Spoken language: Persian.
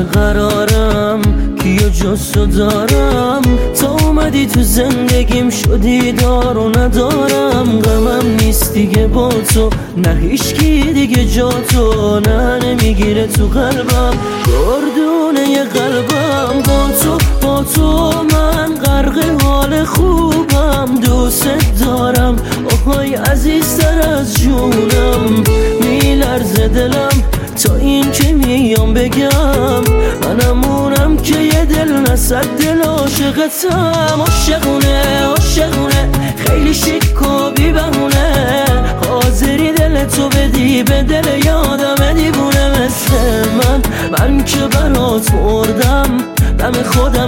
قرارم کیو جز تو دارم، تا اومدی تو زندگیم شدی دار و ندارم. غمم نیست دیگه با تو، نه هیچکی دیگه جا تو، نه نمیگیره تو قلبم گردونه قلبم. با تو من غرق حال خوبم، دوست دارم آهای عزیزتر از جونم. میلرزه دلم تا این که میام بگم، منمونم که یه دل نصد دل عاشقتم. عاشقونه خیلی شیک و بی بهونه، حاضری دل تو بدی به دل یادم دیوونه مثل من که برات مردم، دم خودم